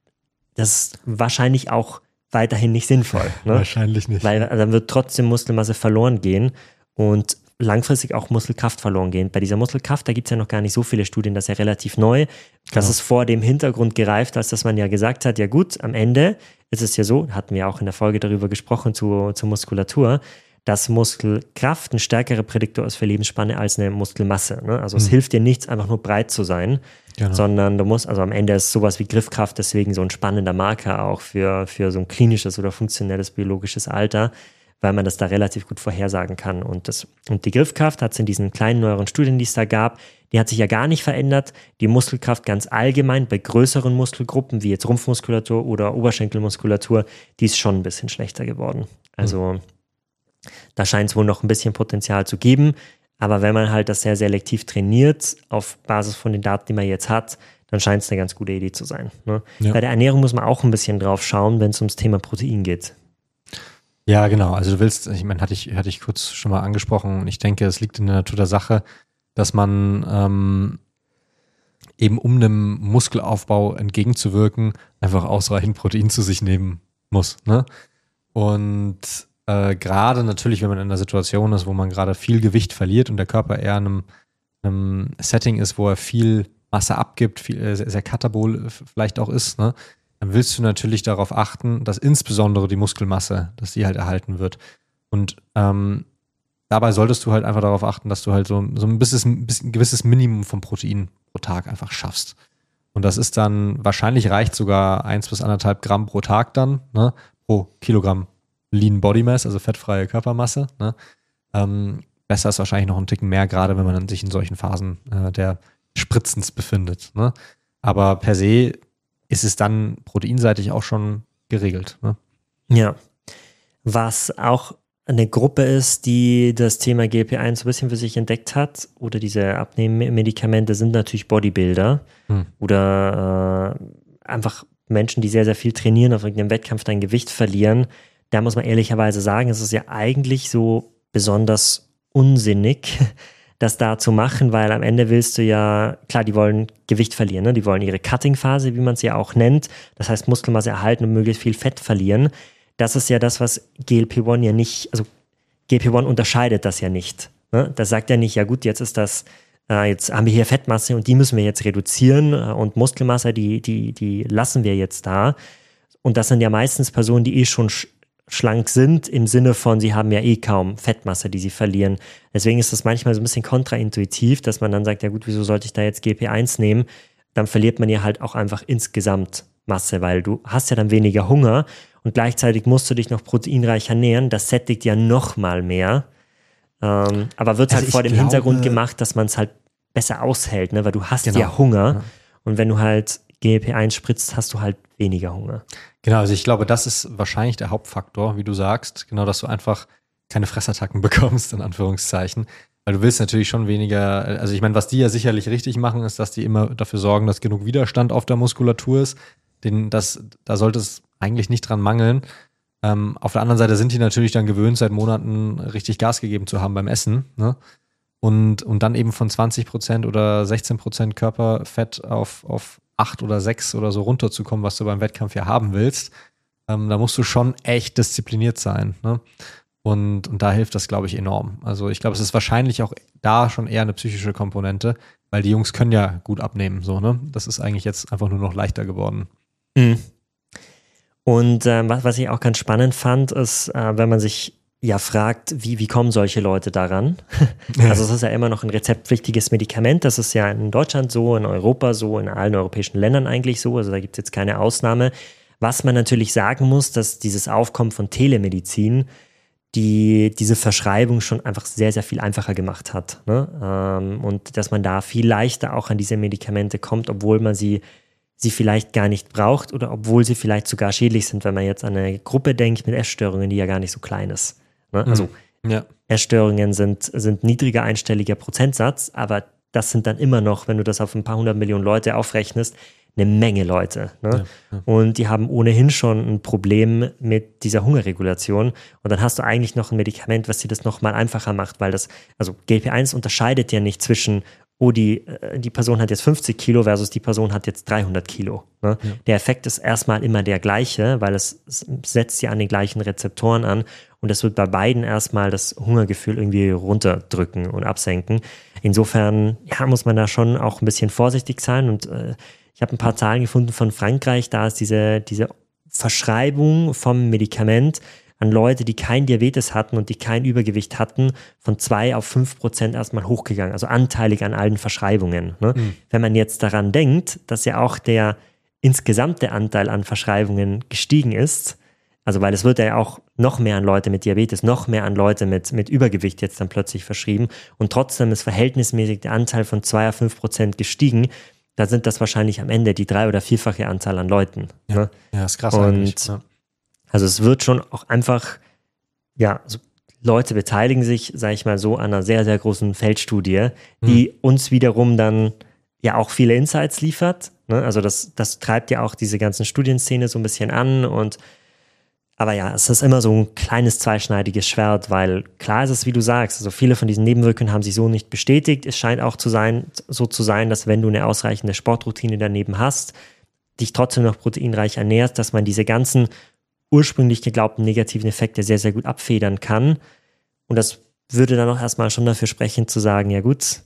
ist wahrscheinlich auch weiterhin nicht sinnvoll. Ne? Wahrscheinlich nicht. Weil dann wird trotzdem Muskelmasse verloren gehen und langfristig auch Muskelkraft verloren gehen. Bei dieser Muskelkraft, da gibt es ja noch gar nicht so viele Studien, das ist ja relativ neu. Das ist vor dem Hintergrund gereift, als dass man ja gesagt hat, ja gut, am Ende ist es ja so, hatten wir auch in der Folge darüber gesprochen zur Muskulatur, dass Muskelkraft ein stärkerer Prädiktor ist für Lebensspanne als eine Muskelmasse. Ne? Also es hilft dir nichts, einfach nur breit zu sein, sondern du musst, also am Ende ist sowas wie Griffkraft deswegen so ein spannender Marker auch für so ein klinisches oder funktionelles biologisches Alter, weil man das da relativ gut vorhersagen kann. Und die Griffkraft hat es in diesen kleinen neueren Studien, die es da gab, die hat sich ja gar nicht verändert. Die Muskelkraft ganz allgemein bei größeren Muskelgruppen, wie jetzt Rumpfmuskulatur oder Oberschenkelmuskulatur, die ist schon ein bisschen schlechter geworden. Also da scheint es wohl noch ein bisschen Potenzial zu geben. Aber wenn man halt das sehr selektiv trainiert, auf Basis von den Daten, die man jetzt hat, dann scheint es eine ganz gute Idee zu sein. Ne? Ja. Bei der Ernährung muss man auch ein bisschen drauf schauen, wenn es ums Thema Protein geht. Ja, genau. Also du willst, ich meine, hatte ich kurz schon mal angesprochen. Ich denke, es liegt in der Natur der Sache, dass man eben um einem Muskelaufbau entgegenzuwirken, einfach ausreichend Protein zu sich nehmen muss. Ne? Und gerade natürlich, wenn man in einer Situation ist, wo man gerade viel Gewicht verliert und der Körper eher in einem Setting ist, wo er viel Masse abgibt, viel, sehr katabol vielleicht auch ist, ne? Dann willst du natürlich darauf achten, dass insbesondere die Muskelmasse, dass die halt erhalten wird. Und dabei solltest du halt einfach darauf achten, dass du halt so ein gewisses Minimum von Protein pro Tag einfach schaffst. Und das ist dann, wahrscheinlich reicht sogar 1 bis 1,5 Gramm pro Tag dann, ne, pro Kilogramm Lean Body Mass, also fettfreie Körpermasse. Ne? Besser ist wahrscheinlich noch ein Ticken mehr, gerade wenn man sich in solchen Phasen der Spritzens befindet. Ne? Aber per se ist es dann proteinseitig auch schon geregelt. Ne? Ja. Was auch eine Gruppe ist, die das Thema GLP-1 so ein bisschen für sich entdeckt hat oder diese Abnehmmedikamente, sind natürlich Bodybuilder oder einfach Menschen, die sehr, sehr viel trainieren, auf irgendeinem Wettkampf dann Gewicht verlieren. Da muss man ehrlicherweise sagen, es ist ja eigentlich so besonders unsinnig, das da zu machen, weil am Ende willst du ja, klar, die wollen Gewicht verlieren, ne? Die wollen ihre Cutting-Phase, wie man es ja auch nennt, das heißt Muskelmasse erhalten und möglichst viel Fett verlieren. Das ist ja das, was GLP-1 ja nicht, also GLP-1 unterscheidet das ja nicht. Ne? Das sagt ja nicht, ja gut, jetzt ist das, jetzt haben wir hier Fettmasse und die müssen wir jetzt reduzieren und Muskelmasse, die lassen wir jetzt da. Und das sind ja meistens Personen, die schon schlank sind, im Sinne von, sie haben ja kaum Fettmasse, die sie verlieren. Deswegen ist das manchmal so ein bisschen kontraintuitiv, dass man dann sagt, ja gut, wieso sollte ich da jetzt GLP-1 nehmen? Dann verliert man ja halt auch einfach insgesamt Masse, weil du hast ja dann weniger Hunger und gleichzeitig musst du dich noch proteinreich ernähren. Das sättigt ja noch mal mehr. Aber wird halt vor dem Hintergrund gemacht, dass man es halt besser aushält, ne? Weil du hast ja Hunger. Ja. Und wenn du halt GLP-1 spritzt, hast du halt weniger Hunger. Genau, also ich glaube, das ist wahrscheinlich der Hauptfaktor, wie du sagst, genau, dass du einfach keine Fressattacken bekommst, in Anführungszeichen. Weil du willst natürlich schon weniger, also ich meine, was die ja sicherlich richtig machen, ist, dass die immer dafür sorgen, dass genug Widerstand auf der Muskulatur ist. Da sollte es eigentlich nicht dran mangeln. Auf der anderen Seite sind die natürlich dann gewöhnt, seit Monaten richtig Gas gegeben zu haben beim Essen, ne? Und dann eben von 20% oder 16% Körperfett auf 8 oder 6 oder so runterzukommen, was du beim Wettkampf ja haben willst, da musst du schon echt diszipliniert sein, ne? Und da hilft das, glaube ich, enorm. Also ich glaube, es ist wahrscheinlich auch da schon eher eine psychische Komponente, weil die Jungs können ja gut abnehmen, so, ne? Das ist eigentlich jetzt einfach nur noch leichter geworden. Mhm. Und was ich auch ganz spannend fand, ist, wenn man sich ja fragt, wie kommen solche Leute daran? Also es ist ja immer noch ein rezeptpflichtiges Medikament. Das ist ja in Deutschland so, in Europa so, in allen europäischen Ländern eigentlich so. Also da gibt es jetzt keine Ausnahme. Was man natürlich sagen muss, dass dieses Aufkommen von Telemedizin diese Verschreibung schon einfach sehr, sehr viel einfacher gemacht hat, ne? Und dass man da viel leichter auch an diese Medikamente kommt, obwohl man sie vielleicht gar nicht braucht oder obwohl sie vielleicht sogar schädlich sind, wenn man jetzt an eine Gruppe denkt mit Essstörungen, die ja gar nicht so klein ist. Ne? Also Essstörungen sind niedriger einstelliger Prozentsatz, aber das sind dann immer noch, wenn du das auf ein paar 100 Millionen Leute aufrechnest, eine Menge Leute. Ne? Ja. Und die haben ohnehin schon ein Problem mit dieser Hungerregulation. Und dann hast du eigentlich noch ein Medikament, was dir das nochmal einfacher macht, weil also GLP-1 unterscheidet ja nicht zwischen die Person hat jetzt 50 Kilo versus die Person hat jetzt 300 Kilo. Ne? Ja. Der Effekt ist erstmal immer der gleiche, weil es setzt ja an den gleichen Rezeptoren an und das wird bei beiden erstmal das Hungergefühl irgendwie runterdrücken und absenken. Insofern muss man da schon auch ein bisschen vorsichtig sein und ich habe ein paar Zahlen gefunden von Frankreich, da ist diese Verschreibung vom Medikament an Leute, die kein Diabetes hatten und die kein Übergewicht hatten, von 2 auf 5% erstmal hochgegangen, also anteilig an allen Verschreibungen. Ne? Mhm. Wenn man jetzt daran denkt, dass ja auch der insgesamte Anteil an Verschreibungen gestiegen ist, also weil es wird ja auch noch mehr an Leute mit Diabetes, noch mehr an Leute mit Übergewicht jetzt dann plötzlich verschrieben und trotzdem ist verhältnismäßig der Anteil von 2 auf 5% gestiegen, da sind das wahrscheinlich am Ende die 3- oder 4-fache Anzahl an Leuten. Ja, ne? Ja, ist krass eigentlich. Ja. Also es wird schon auch einfach, so Leute beteiligen sich, sage ich mal so, an einer sehr, sehr großen Feldstudie, die uns wiederum dann ja auch viele Insights liefert. Ne? Also das treibt ja auch diese ganzen Studienszene so ein bisschen an aber ja, es ist immer so ein kleines zweischneidiges Schwert, weil klar ist es, wie du sagst, also viele von diesen Nebenwirkungen haben sich so nicht bestätigt. Es scheint auch so zu sein, dass wenn du eine ausreichende Sportroutine daneben hast, dich trotzdem noch proteinreich ernährst, dass man diese ganzen ursprünglich geglaubten negativen Effekte sehr, sehr gut abfedern kann. Und das würde dann auch erstmal schon dafür sprechen, zu sagen, ja gut,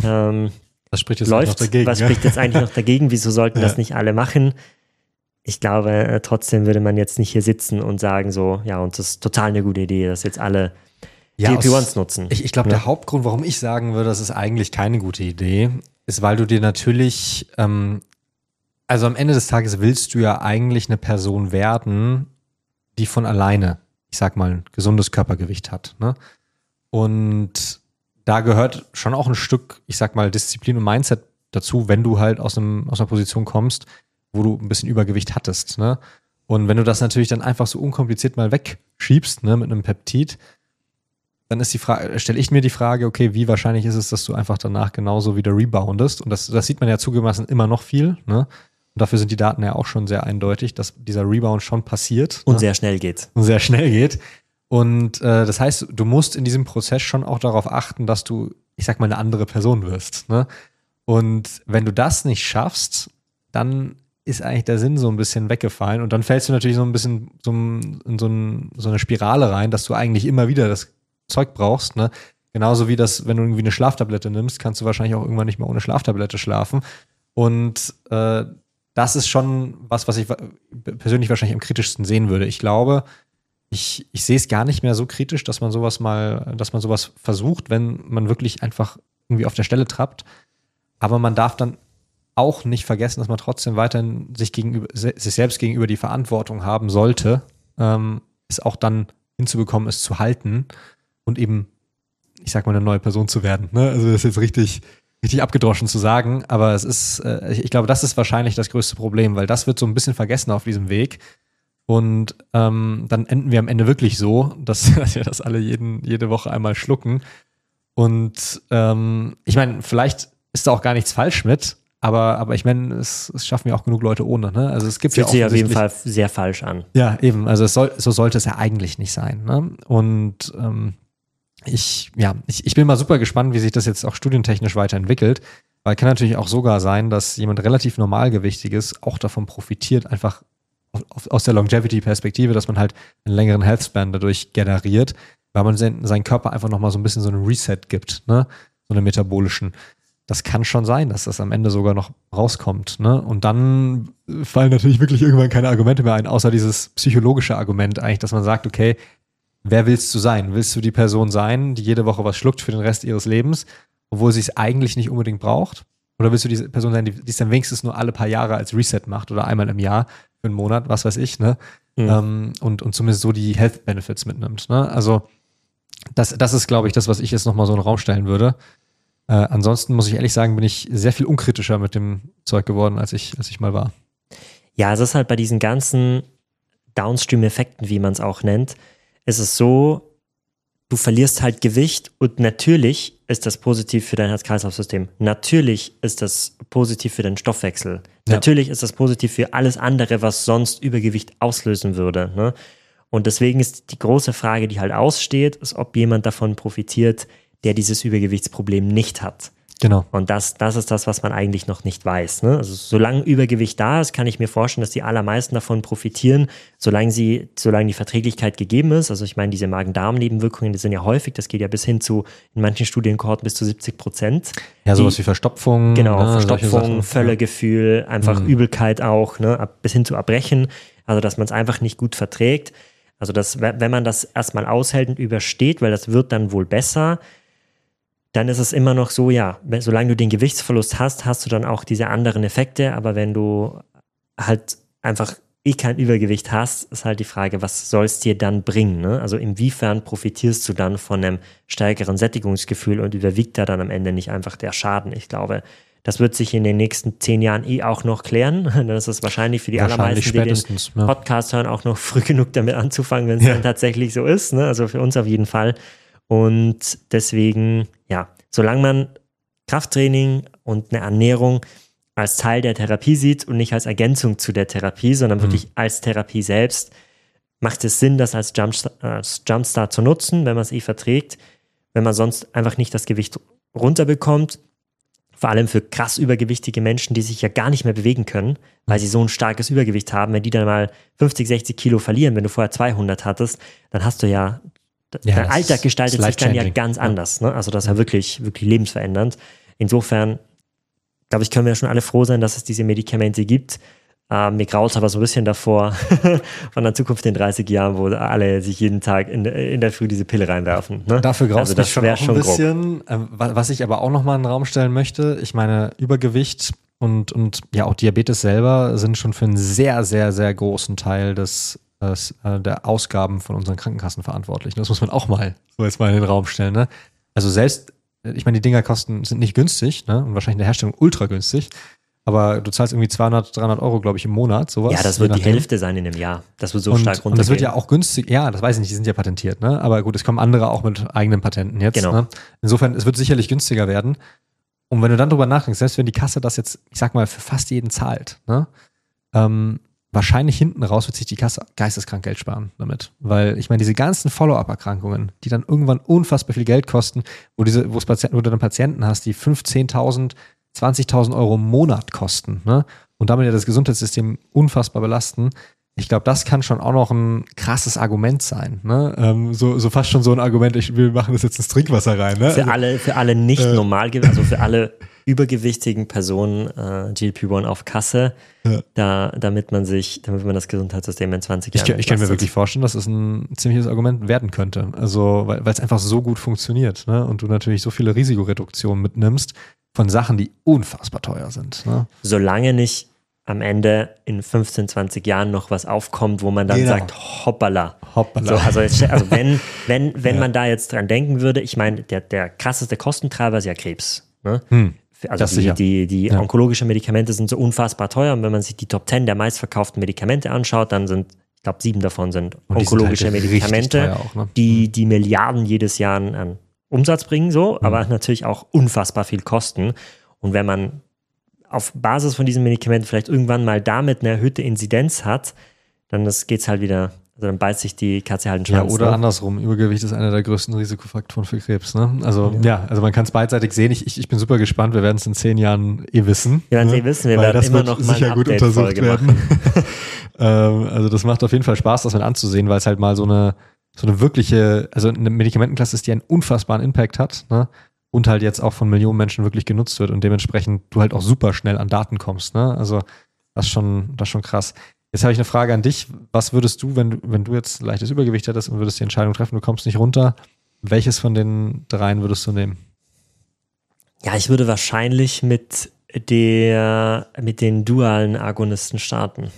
was spricht jetzt noch dagegen? Was spricht jetzt eigentlich noch dagegen? Wieso sollten das nicht alle machen? Ich glaube, trotzdem würde man jetzt nicht hier sitzen und sagen so, ja, und das ist total eine gute Idee, dass jetzt alle GLP-1s nutzen. Ich glaube, der Hauptgrund, warum ich sagen würde, das ist eigentlich keine gute Idee, ist, weil du dir natürlich, also am Ende des Tages willst du ja eigentlich eine Person werden, die von alleine, ich sag mal, ein gesundes Körpergewicht hat. Ne? Und da gehört schon auch ein Stück, ich sag mal, Disziplin und Mindset dazu, wenn du halt aus einer Position kommst, wo du ein bisschen Übergewicht hattest. Ne? Und wenn du das natürlich dann einfach so unkompliziert mal wegschiebst, ne, mit einem Peptid, dann ist stelle ich mir die Frage, okay, wie wahrscheinlich ist es, dass du einfach danach genauso wieder reboundest? Und das sieht man ja zugemessen immer noch viel, ne? Und dafür sind die Daten ja auch schon sehr eindeutig, dass dieser Rebound schon passiert. Und sehr schnell geht. Und sehr schnell geht. Und das heißt, du musst in diesem Prozess schon auch darauf achten, dass du, ich sag mal, eine andere Person wirst. Ne? Und wenn du das nicht schaffst, dann ist eigentlich der Sinn so ein bisschen weggefallen. Und dann fällst du natürlich so ein bisschen in so eine Spirale rein, dass du eigentlich immer wieder das Zeug brauchst. Ne? Genauso wie das, wenn du irgendwie eine Schlaftablette nimmst, kannst du wahrscheinlich auch irgendwann nicht mehr ohne Schlaftablette schlafen. Und das ist schon was ich persönlich wahrscheinlich am kritischsten sehen würde. Ich glaube, ich sehe es gar nicht mehr so kritisch, dass man sowas versucht, wenn man wirklich einfach irgendwie auf der Stelle trappt. Aber man darf dann auch nicht vergessen, dass man trotzdem weiterhin sich selbst gegenüber die Verantwortung haben sollte, es auch dann hinzubekommen, es zu halten und eben, ich sag mal, eine neue Person zu werden. Ne? Also das ist jetzt richtig abgedroschen zu sagen, aber es ist, ich glaube, das ist wahrscheinlich das größte Problem, weil das wird so ein bisschen vergessen auf diesem Weg. Und dann enden wir am Ende wirklich so, dass wir das alle jede Woche einmal schlucken. Und ich meine, vielleicht ist da auch gar nichts falsch mit, aber ich meine, es schaffen ja auch genug Leute ohne. Ne? Also es gibt Fühlt ja auch sich auf jeden Fall sehr falsch an. Ja, eben. Also so sollte es ja eigentlich nicht sein. Ne? Und ich bin mal super gespannt, wie sich das jetzt auch studientechnisch weiterentwickelt, weil kann natürlich auch sogar sein, dass jemand relativ Normalgewichtiges auch davon profitiert, einfach aus der Longevity-Perspektive, dass man halt einen längeren Healthspan dadurch generiert, weil man seinen Körper einfach nochmal so ein bisschen so einen Reset gibt, ne? So einen metabolischen. Das kann schon sein, dass das am Ende sogar noch rauskommt, ne? Und dann fallen natürlich wirklich irgendwann keine Argumente mehr ein, außer dieses psychologische Argument eigentlich, dass man sagt, okay, wer willst du sein? Willst du die Person sein, die jede Woche was schluckt für den Rest ihres Lebens, obwohl sie es eigentlich nicht unbedingt braucht? Oder willst du diese Person sein, die es dann wenigstens nur alle paar Jahre als Reset macht oder einmal im Jahr für einen Monat, was weiß ich, ne? Und zumindest so die Health Benefits mitnimmt, ne? Also das ist, glaube ich, das, was ich jetzt nochmal so in den Raum stellen würde. Ansonsten muss ich ehrlich sagen, bin ich sehr viel unkritischer mit dem Zeug geworden, als ich mal war. Ja, es ist halt bei diesen ganzen Downstream-Effekten, wie man es auch nennt, ist es so, du verlierst halt Gewicht und natürlich ist das positiv für dein Herz-Kreislauf-System. Natürlich ist das positiv für deinen Stoffwechsel. Ja. Natürlich ist das positiv für alles andere, was sonst Übergewicht auslösen würde. Ne? Und deswegen ist die große Frage, die halt aussteht, ist, ob jemand davon profitiert, der dieses Übergewichtsproblem nicht hat. Genau. Und das ist das, was man eigentlich noch nicht weiß. Ne? Also solange Übergewicht da ist, kann ich mir vorstellen, dass die allermeisten davon profitieren, solange die Verträglichkeit gegeben ist. Also ich meine, diese Magen-Darm-Nebenwirkungen, die sind ja häufig, das geht ja bis hin zu, in manchen Studienkohorten bis zu 70%. Ja, sowas wie Verstopfung. Genau, ne, Verstopfung, Völlegefühl, einfach Übelkeit auch, ne, bis hin zu Erbrechen. Also dass man es einfach nicht gut verträgt. Also wenn man das erstmal aushält und übersteht, weil das wird dann wohl besser, dann ist es immer noch so, ja, solange du den Gewichtsverlust hast, hast du dann auch diese anderen Effekte, aber wenn du halt einfach kein Übergewicht hast, ist halt die Frage, was soll es dir dann bringen, ne? Also inwiefern profitierst du dann von einem stärkeren Sättigungsgefühl und überwiegt da dann am Ende nicht einfach der Schaden? Ich glaube, das wird sich in den nächsten 10 Jahren auch noch klären. Dann ist es wahrscheinlich für die allermeisten, die den Podcast hören, auch noch früh genug damit anzufangen, wenn es dann tatsächlich so ist, ne? Also für uns auf jeden Fall. Und deswegen, ja, solange man Krafttraining und eine Ernährung als Teil der Therapie sieht und nicht als Ergänzung zu der Therapie, sondern wirklich als Therapie selbst, macht es Sinn, das als Jumpstart zu nutzen, wenn man es verträgt, wenn man sonst einfach nicht das Gewicht runterbekommt. Vor allem für krass übergewichtige Menschen, die sich ja gar nicht mehr bewegen können, weil sie so ein starkes Übergewicht haben. Wenn die dann mal 50, 60 Kilo verlieren, wenn du vorher 200 hattest, dann hast du ja dein Alltag gestaltet sich dann ja ganz anders. Ne? Also das ist ja wirklich, wirklich lebensverändernd. Insofern, glaube ich, können wir ja schon alle froh sein, dass es diese Medikamente gibt. Mir graut es aber so ein bisschen davor, von der Zukunft in 30 Jahren, wo alle sich jeden Tag in der Früh diese Pille reinwerfen. Ne? Dafür graut es mich schon auch ein bisschen. Was ich aber auch nochmal in den Raum stellen möchte, ich meine, Übergewicht und ja auch Diabetes selber sind schon für einen sehr, sehr, sehr großen Teil der Ausgaben von unseren Krankenkassen verantwortlich. Das muss man auch mal so jetzt mal in den Raum stellen. Ne? Also selbst, ich meine, die Dinger sind nicht günstig, ne? Und wahrscheinlich in der Herstellung ultra günstig, aber du zahlst irgendwie 200, 300 Euro, glaube ich, im Monat, sowas. Ja, das wird die Hälfte sein in einem Jahr. Das wird so stark runtergehen. Und das wird ja auch günstig, ja, das weiß ich nicht, die sind ja patentiert, ne? Aber gut, es kommen andere auch mit eigenen Patenten jetzt. Genau. Ne? Insofern, es wird sicherlich günstiger werden. Und wenn du dann drüber nachdenkst, selbst wenn die Kasse das jetzt, ich sag mal, für fast jeden zahlt, ne? wahrscheinlich hinten raus wird sich die Kasse geisteskrank Geld sparen damit. Weil ich meine, diese ganzen Follow-up-Erkrankungen, die dann irgendwann unfassbar viel Geld kosten, wo du dann Patienten hast, die 5.000, 10.000, 20.000 Euro im Monat kosten, ne? Und damit ja das Gesundheitssystem unfassbar belasten. Ich glaube, das kann schon auch noch ein krasses Argument sein, ne? So fast schon so ein Argument, wir machen das jetzt ins Trinkwasser rein, ne? Für alle nicht normal, also für alle übergewichtigen Personen GLP-1 auf Kasse, damit man das Gesundheitssystem in 20 Jahren Ich kann mir wirklich vorstellen, dass es ein ziemliches Argument werden könnte. Also, weil es einfach so gut funktioniert, ne? Und du natürlich so viele Risikoreduktionen mitnimmst von Sachen, die unfassbar teuer sind, ne? Solange nicht am Ende in 15, 20 Jahren noch was aufkommt, wo man dann sagt, hoppala. So, also wenn man da jetzt dran denken würde, ich meine, der krasseste Kostentreiber ist ja Krebs, ne? Also die onkologischen Medikamente sind so unfassbar teuer und wenn man sich die Top 10 der meistverkauften Medikamente anschaut, dann sind, ich glaube, 7 davon sind onkologische Medikamente, auch, ne? die Milliarden jedes Jahr an Umsatz bringen, aber natürlich auch unfassbar viel kosten. Und wenn man auf Basis von diesen Medikamenten vielleicht irgendwann mal damit eine erhöhte Inzidenz hat, dann geht's halt wieder, also dann beißt sich die Katze halt den Schwanz. Ja, oder andersrum. Übergewicht ist einer der größten Risikofaktoren für Krebs, ne? Also, also man kann es beidseitig sehen. Ich bin super gespannt. Wir werden es in 10 Jahren wissen. Wir werden es wissen. Wir werden immer noch mal sicher gut untersucht werden. Also das macht auf jeden Fall Spaß, das mit anzusehen, weil es halt mal so eine wirkliche, also eine Medikamentenklasse ist, die einen unfassbaren Impact hat, ne? Und halt jetzt auch von Millionen Menschen wirklich genutzt wird und dementsprechend du halt auch super schnell an Daten kommst, ne? Also das ist schon krass. Jetzt habe ich eine Frage an dich. Was würdest du, wenn du jetzt leichtes Übergewicht hättest und würdest die Entscheidung treffen, du kommst nicht runter, welches von den dreien würdest du nehmen? Ja, ich würde wahrscheinlich mit den dualen Agonisten starten.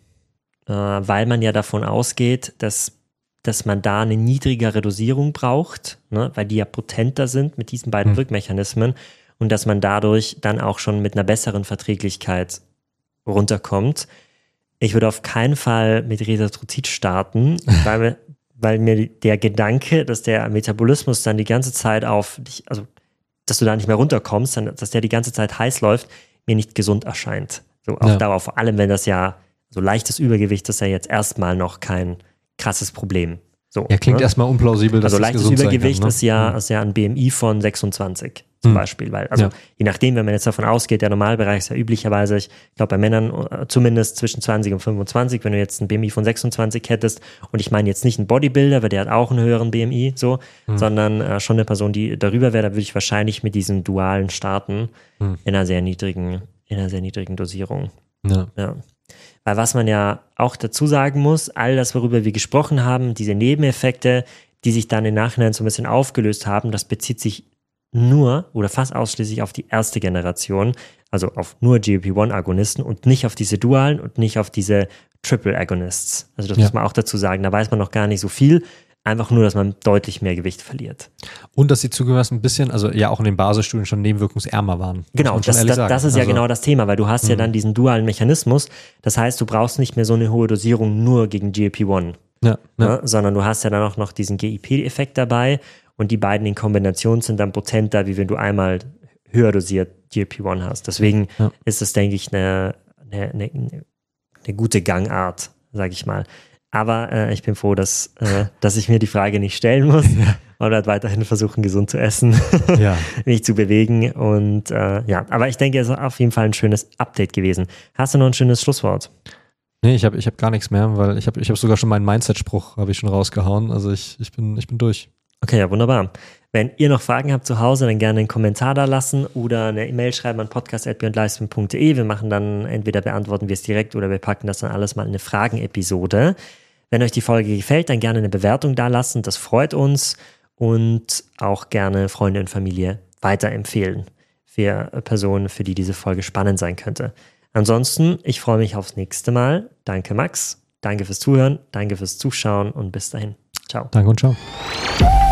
Weil man ja davon ausgeht, dass man da eine niedrigere Dosierung braucht, ne, weil die ja potenter sind mit diesen beiden Wirkmechanismen und dass man dadurch dann auch schon mit einer besseren Verträglichkeit runterkommt. Ich würde auf keinen Fall mit Risatrozid starten, weil mir der Gedanke, dass der Metabolismus dann die ganze Zeit dass du da nicht mehr runterkommst, dass der die ganze Zeit heiß läuft, mir nicht gesund erscheint. So auf Dauer, vor allem wenn das ja so leichtes Übergewicht ist ja jetzt erstmal noch kein krasses Problem. So, ja, klingt erstmal unplausibel, dass also das leichtes gesund Übergewicht sein kann, ist ja ein BMI von 26 zum Beispiel, weil, je nachdem, wenn man jetzt davon ausgeht, der Normalbereich ist ja üblicherweise, ich glaube bei Männern zumindest zwischen 20 und 25, wenn du jetzt ein BMI von 26 hättest und ich meine jetzt nicht einen Bodybuilder, weil der hat auch einen höheren BMI, sondern schon eine Person, die darüber wäre, da würde ich wahrscheinlich mit diesen dualen starten in einer sehr niedrigen Dosierung. Ja. Weil was man ja auch dazu sagen muss, all das, worüber wir gesprochen haben, diese Nebeneffekte, die sich dann im Nachhinein so ein bisschen aufgelöst haben, das bezieht sich nur oder fast ausschließlich auf die erste Generation, also auf nur GLP-1-Agonisten und nicht auf diese dualen und nicht auf diese Triple-Agonists. Also das muss man auch dazu sagen, da weiß man noch gar nicht so viel, einfach nur, dass man deutlich mehr Gewicht verliert. Und dass die zugegebenermaßen ein bisschen, also ja auch in den Basisstudien schon nebenwirkungsärmer waren. Genau, das ist ja genau das Thema, weil du hast ja dann diesen dualen Mechanismus, das heißt, du brauchst nicht mehr so eine hohe Dosierung nur gegen GLP-1, sondern du hast ja dann auch noch diesen GIP-Effekt dabei und die beiden in Kombination sind dann potenter, wie wenn du einmal höher dosiert GLP-1 hast. Deswegen ist das, denke ich, eine gute Gangart, sage ich mal. Aber ich bin froh, dass ich mir die Frage nicht stellen muss und werde weiterhin versuchen, gesund zu essen, mich zu bewegen. Und aber ich denke, es ist auf jeden Fall ein schönes Update gewesen. Hast du noch ein schönes Schlusswort? Nee, ich hab gar nichts mehr, weil ich hab sogar schon meinen Mindset-Spruch habe ich schon rausgehauen. Also ich bin durch. Okay, ja, wunderbar. Wenn ihr noch Fragen habt zu Hause, dann gerne einen Kommentar da lassen oder eine E-Mail schreiben an podcast@beyondlifespan.de. Wir machen dann, entweder beantworten wir es direkt oder wir packen das dann alles mal in eine Fragen-Episode. Wenn euch die Folge gefällt, dann gerne eine Bewertung da lassen. Das freut uns und auch gerne Freunde und Familie weiterempfehlen für Personen, für die diese Folge spannend sein könnte. Ansonsten, ich freue mich aufs nächste Mal. Danke, Max. Danke fürs Zuhören. Danke fürs Zuschauen und bis dahin. Ciao. Danke und ciao.